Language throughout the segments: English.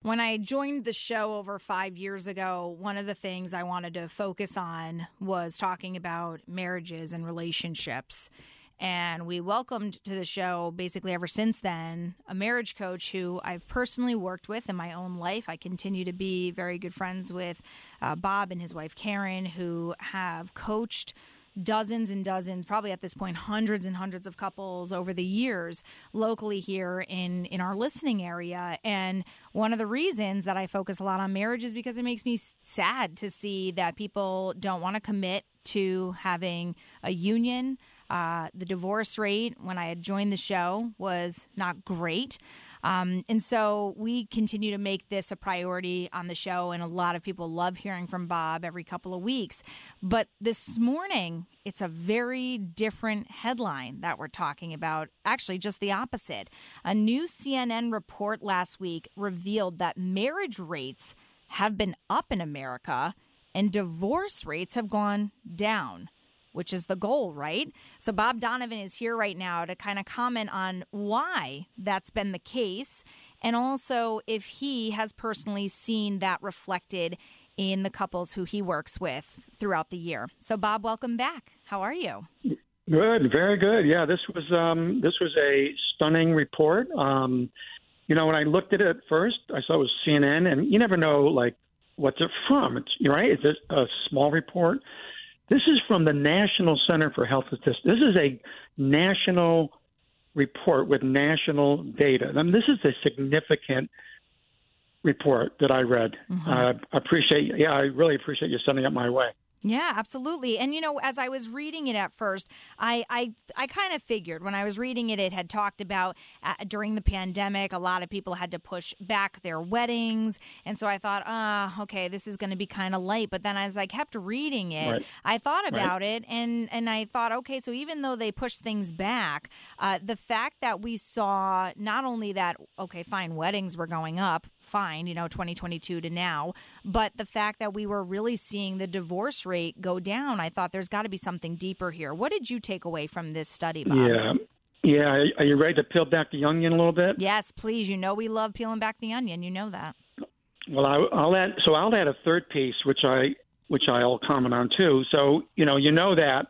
When I joined the show over 5 years ago, one of the things I wanted to focus on was talking about marriages and relationships. And we welcomed to the show, basically ever since then, a marriage coach who I've personally worked with in my own life. I continue to be very good friends with Bob and his wife, Karen, who have coached dozens and dozens, probably at this point, hundreds and hundreds of couples over the years locally here in our listening area. And one of the reasons that I focus a lot on marriage is because it makes me sad to see that people don't want to commit to having a union. The divorce rate when I had joined the show was not great. And so we continue to make this a priority on the show, and a lot of people love hearing from Bob every couple of weeks. But this morning, it's a very different headline that we're talking about, actually just the opposite. A new CNN report last week revealed that marriage rates have been up in America and divorce rates have gone down, which is the goal, right? So Bob Donovan is here right now to kind of comment on why that's been the case, and also if he has personally seen that reflected in the couples who he works with throughout the year. So Bob, welcome back. How are you? Good, very good. Yeah, this was a stunning report. When I looked at it first, I saw it was CNN, and you never know like what's it from. It's right. It's a small report. This is from the National Center for Health Statistics. This is a national report with national data. I mean, this is a significant report that I read. Mm-hmm. I really appreciate you sending it my way. Yeah, absolutely. And, as I was reading it at first, I kind of figured when I was reading it, it had talked about during the pandemic, a lot of people had to push back their weddings. And so I thought, okay, this is going to be kind of light. But then as I kept reading it, right. I thought about it and I thought, okay, so even though they pushed things back, the fact that we saw not only that, okay, fine, weddings were going up, fine, 2022 to now, but the fact that we were really seeing the divorce rate go down, I thought there's got to be something deeper here. What did you take away from this study, Bob? Yeah. Are you ready to peel back the onion a little bit? Yes, please. We love peeling back the onion. You know that. Well, I'll add a third piece, which I'll comment on too. So you know that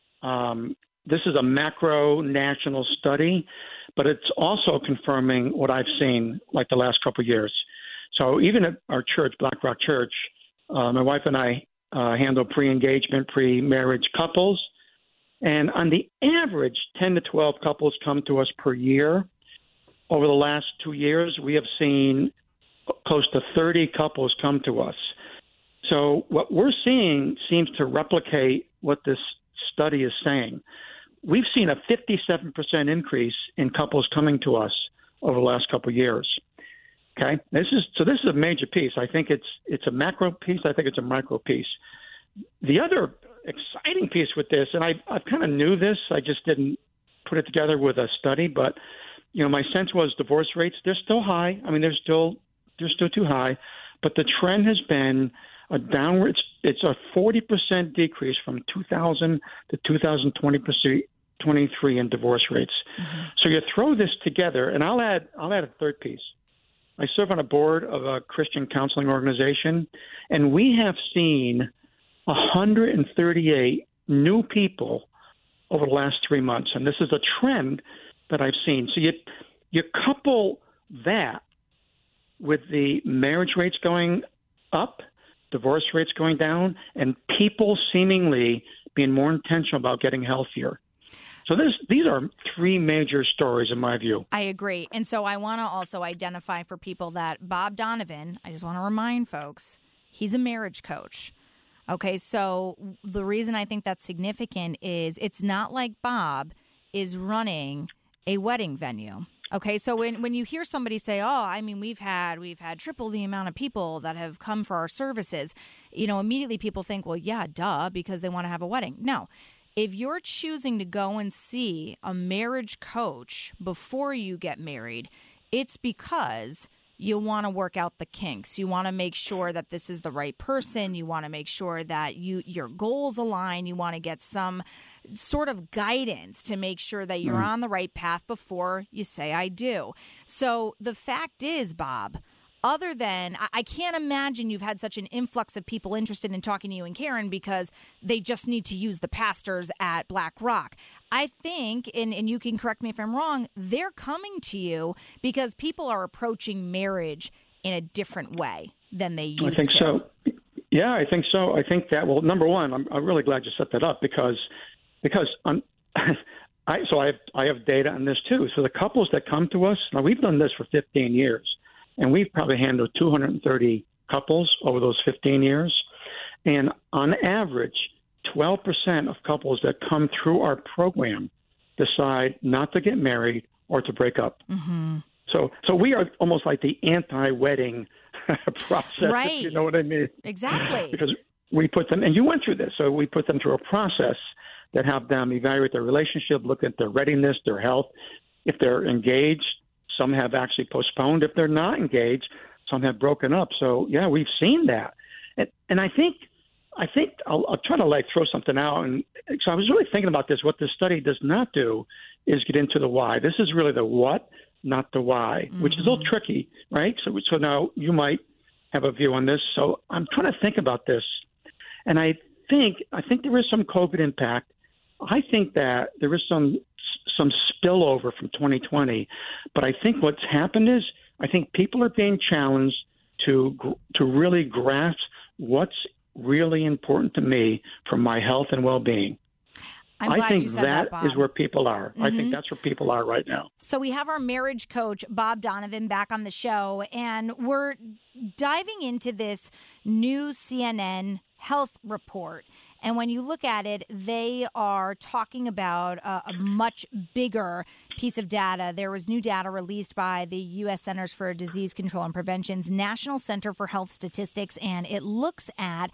this is a macro national study, but it's also confirming what I've seen like the last couple of years. So even at our church, Black Rock Church, my wife and I handle pre-engagement, pre-marriage couples. And on the average, 10 to 12 couples come to us per year. Over the last 2 years, we have seen close to 30 couples come to us. So what we're seeing seems to replicate what this study is saying. We've seen a 57% increase in couples coming to us over the last couple of years. Okay, this is a major piece. I think it's a macro piece. I think it's a micro piece. The other exciting piece with this, and I kind of knew this, I just didn't put it together with a study. But my sense was divorce rates, they're still high. I mean, they're still too high. But the trend has been a downward. It's a 40% decrease from 2000 to 2023 in divorce rates. Mm-hmm. So you throw this together, and I'll add a third piece. I serve on a board of a Christian counseling organization, and we have seen 138 new people over the last 3 months, and this is a trend that I've seen. So you couple that with the marriage rates going up, divorce rates going down, and people seemingly being more intentional about getting healthier. So these are three major stories in my view. I agree. And so I want to also identify for people that Bob Donovan, I just want to remind folks, he's a marriage coach. Okay, so the reason I think that's significant is it's not like Bob is running a wedding venue. Okay, so when you hear somebody say, we've had triple the amount of people that have come for our services, immediately people think, well, yeah, duh, because they want to have a wedding. No. If you're choosing to go and see a marriage coach before you get married, it's because you want to work out the kinks. You want to make sure that this is the right person. You want to make sure that your goals align. You want to get some sort of guidance to make sure that you're on the right path before you say I do. So the fact is, Bob, other than, I can't imagine you've had such an influx of people interested in talking to you and Karen because they just need to use the pastors at Black Rock. I think, and you can correct me if I'm wrong, they're coming to you because people are approaching marriage in a different way than they used to. I think so. Yeah, I think so. I think that, well, number one, I'm really glad you set that up because I have data on this too. So the couples that come to us, now we've done this for 15 years, and we've probably handled 230 couples over those 15 years. And on average, 12% of couples that come through our program decide not to get married or to break up. Mm-hmm. So we are almost like the anti-wedding process, right. if you know what I mean. Exactly. Because we put them, and you went through this, so we put them through a process that have them evaluate their relationship, look at their readiness, their health. If they're engaged, some have actually postponed. If they're not engaged, some have broken up. So, yeah, we've seen that. And I think I'll try to throw something out. And so I was really thinking about this. What this study does not do is get into the why. This is really the what, not the why, which is a little tricky, right? So now you might have a view on this. So I'm trying to think about this. And I think there is some COVID impact. I think that there is some spillover from 2020, but I think what's happened is I think people are being challenged to really grasp what's really important to me for my health and well-being. I think that is where people are. Mm-hmm. I think that's where people are right now. So we have our marriage coach, Bob Donovan, back on the show, and we're diving into this new CNN health report. And when you look at it, they are talking about a much bigger piece of data. There was new data released by the U.S. Centers for Disease Control and Prevention's National Center for Health Statistics, and it looks at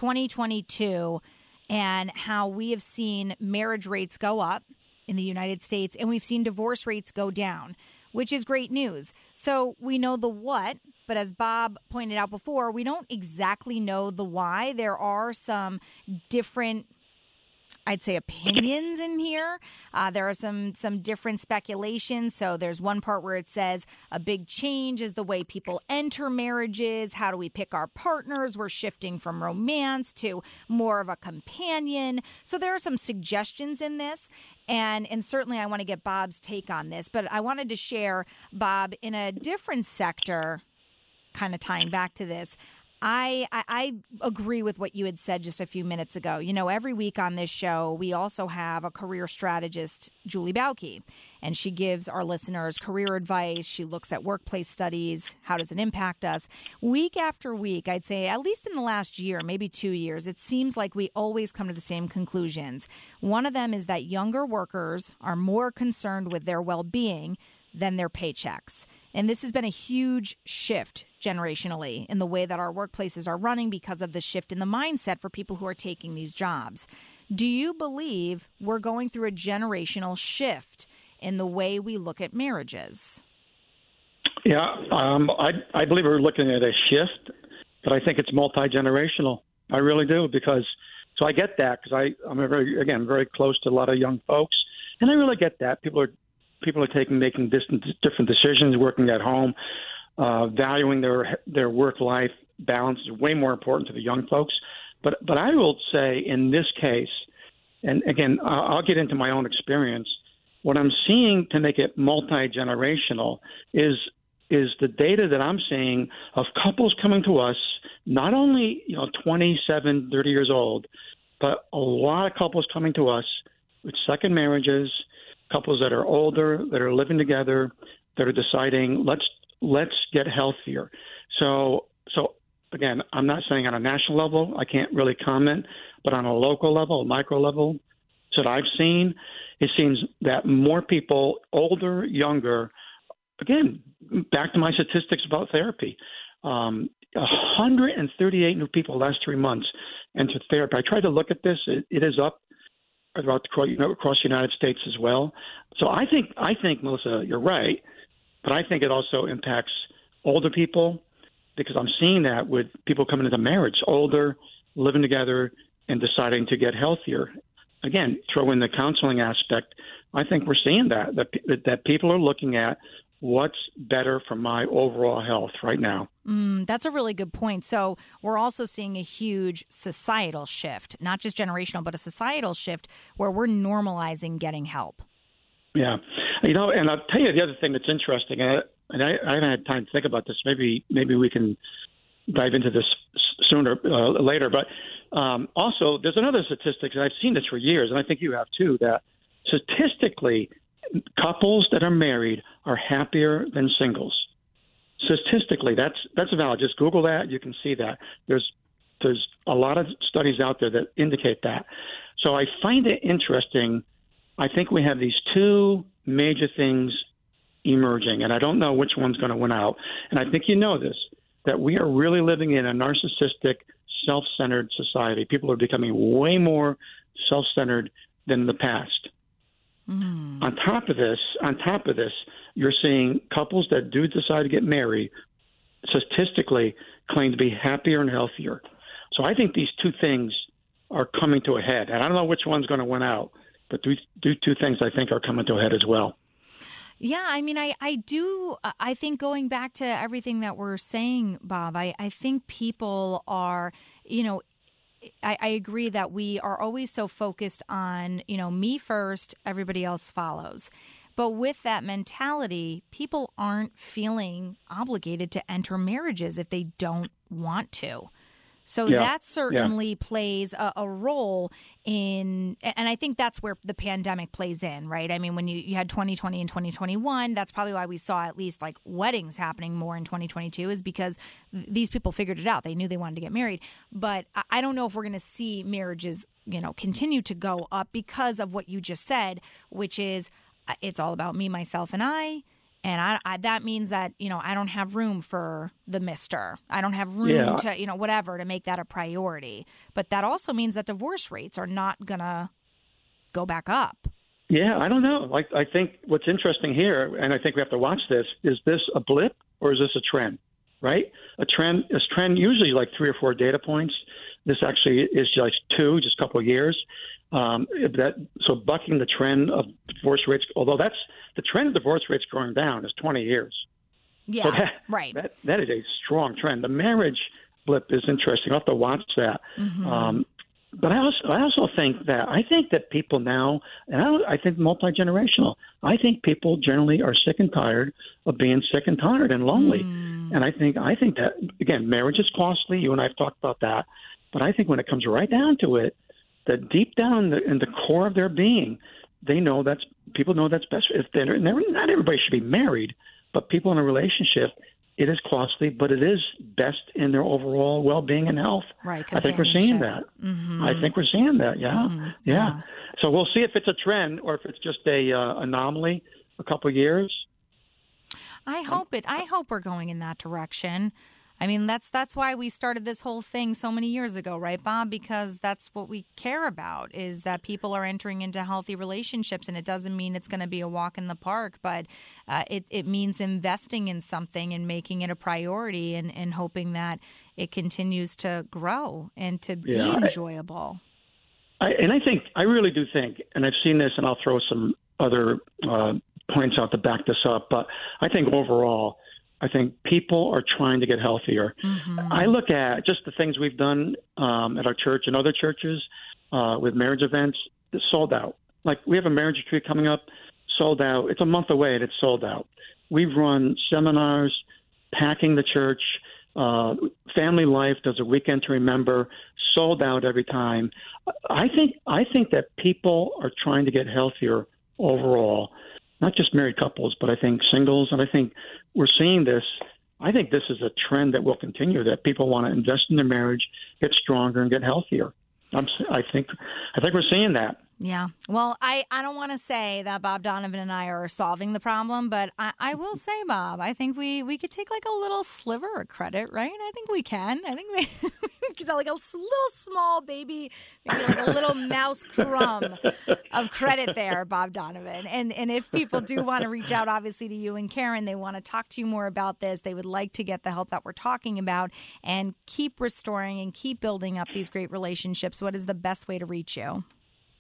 2022 and how we have seen marriage rates go up in the United States, and we've seen divorce rates go down, which is great news. So we know the what, but as Bob pointed out before, we don't exactly know the why. There are some different, I'd say, opinions in here. There are some different speculations. So there's one part where it says a big change is the way people enter marriages. How do we pick our partners? We're shifting from romance to more of a companion. So there are some suggestions in this. And certainly I want to get Bob's take on this. But I wanted to share, Bob, in a different sector, kind of tying back to this, I agree with what you had said just a few minutes ago. You know, every week on this show, we also have a career strategist, Julie Bauke, and she gives our listeners career advice. She looks at workplace studies. How does it impact us? Week after week, I'd say at least in the last year, maybe 2 years, it seems like we always come to the same conclusions. One of them is that younger workers are more concerned with their well-being than their paychecks. And this has been a huge shift generationally in the way that our workplaces are running because of the shift in the mindset for people who are taking these jobs. Do you believe we're going through a generational shift in the way we look at marriages? Yeah, I believe we're looking at a shift, but I think it's multi-generational. I really do, so I get that because I'm very close to a lot of young folks, and I really get that. People are making different decisions, working at home, valuing their work-life balance is way more important to the young folks. But I will say in this case, and again, I'll get into my own experience, what I'm seeing to make it multi-generational is the data that I'm seeing of couples coming to us, not only 27, 30 years old, but a lot of couples coming to us with second marriages, couples that are older, that are living together, that are deciding let's get healthier. So again, I'm not saying on a national level, I can't really comment, but on a local level, a micro level, that I've seen, it seems that more people, older, younger, again, back to my statistics about therapy, 138 new people last 3 months entered therapy. I tried to look at this. It is up across the United States as well. So I think, Melissa, you're right, but I think it also impacts older people because I'm seeing that with people coming into marriage, older, living together, and deciding to get healthier. Again, throw in the counseling aspect. I think we're seeing that people are looking at what's better for my overall health right now. That's a really good point. So we're also seeing a huge societal shift, not just generational, but a societal shift where we're normalizing getting help. Yeah. And I'll tell you the other thing that's interesting, and I haven't had time to think about this. Maybe we can dive into this sooner, later. But also, there's another statistic, and I've seen this for years, and I think you have too, that statistically, couples that are married are happier than singles. Statistically, that's valid. Just Google that. You can see that. There's a lot of studies out there that indicate that. So I find it interesting. I think we have these two major things emerging, and I don't know which one's going to win out. And I think you know this, that we are really living in a narcissistic, self-centered society. People are becoming way more self-centered than in the past. On top of this, you're seeing couples that do decide to get married statistically claim to be happier and healthier. So I think these two things are coming to a head. And I don't know which one's going to win out, but these two things I think are coming to a head as well. Yeah, I mean, I think going back to everything that we're saying, Bob, I think people are, I agree that we are always so focused on, me first, everybody else follows. But with that mentality, people aren't feeling obligated to enter marriages if they don't want to. So that certainly plays a role in, and I think that's where the pandemic plays in, right? I mean, when you had 2020 and 2021, that's probably why we saw at least like weddings happening more in 2022 is because these people figured it out. They knew they wanted to get married. But I don't know if we're going to see marriages, continue to go up because of what you just said, which is it's all about me, myself, and I. And that means that, I don't have room for the mister. I don't have room to, whatever, to make that a priority. But that also means that divorce rates are not going to go back up. Yeah, I don't know. I think what's interesting here, and I think we have to watch this, is this a blip or is this a trend, right? A trend usually like 3 or 4 data points. This actually is just a couple of years. So bucking the trend of divorce rates, although the trend of divorce rates going down is 20 years. Yeah, so right. That is a strong trend. The marriage blip is interesting. I'll have to watch that. Mm-hmm. But I also think that people now, and I think multi-generational, I think people generally are sick and tired of being sick and tired and lonely. And I think that, again, marriage is costly. You and I have talked about that. But I think when it comes right down to it, that deep down in the core of their being, people know that's best. Not everybody should be married, but people in a relationship, it is costly, but it is best in their overall well-being and health. Right. I think we're seeing that. Mm-hmm. I think we're seeing that. Yeah. Mm-hmm. Yeah. So we'll see if it's a trend or if it's just a anomaly. A couple of years. I hope we're going in that direction. I mean, that's why we started this whole thing so many years ago, right, Bob? Because that's what we care about, is that people are entering into healthy relationships. And it doesn't mean it's going to be a walk in the park, but it means investing in something and making it a priority and hoping that it continues to grow and to be enjoyable. I really do think, and I've seen this, and I'll throw some other points out to back this up, but I think overall, I think people are trying to get healthier. Mm-hmm. I look at just the things we've done at our church and other churches with marriage events. It's sold out. Like we have a marriage retreat coming up, sold out. It's a month away and it's sold out. We've run seminars, packing the church. Family Life does a weekend to remember, sold out every time. I think that people are trying to get healthier overall. Not just married couples, but I think singles. And I think we're seeing this. I think this is a trend that will continue, that people want to invest in their marriage, get stronger, and get healthier. I think we're seeing that. Yeah. Well, I don't want to say that Bob Donovan and I are solving the problem, but I will say, Bob, I think we could take like a little sliver of credit, right? I think we can. I think we could like a little small baby, maybe like a little mouse crumb of credit there, Bob Donovan. And if people do want to reach out, obviously, to you and Karen, they want to talk to you more about this. They would like to get the help that we're talking about and keep restoring and keep building up these great relationships. What is the best way to reach you?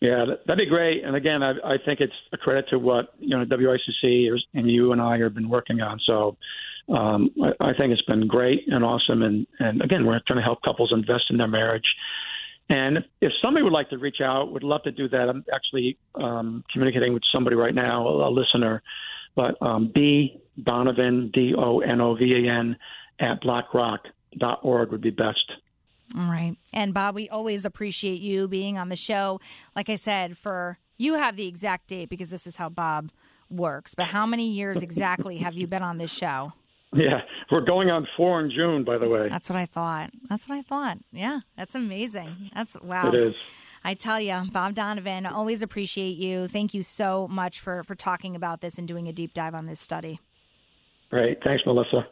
Yeah, that'd be great. And again, I think it's a credit to what WICC and you and I have been working on. So I think it's been great and awesome. And again, we're trying to help couples invest in their marriage. And if somebody would like to reach out, would love to do that. I'm actually communicating with somebody right now, a listener. But B Donovan, DONOVAN @blackrock.org would be best. All right. And Bob, we always appreciate you being on the show. Like I said, you have the exact date because this is how Bob works. But how many years exactly have you been on this show? Yeah, we're going on 4 in June, by the way. That's what I thought. Yeah, that's amazing. Wow. It is. I tell you, Bob Donovan, always appreciate you. Thank you so much for talking about this and doing a deep dive on this study. Great. Thanks, Melissa.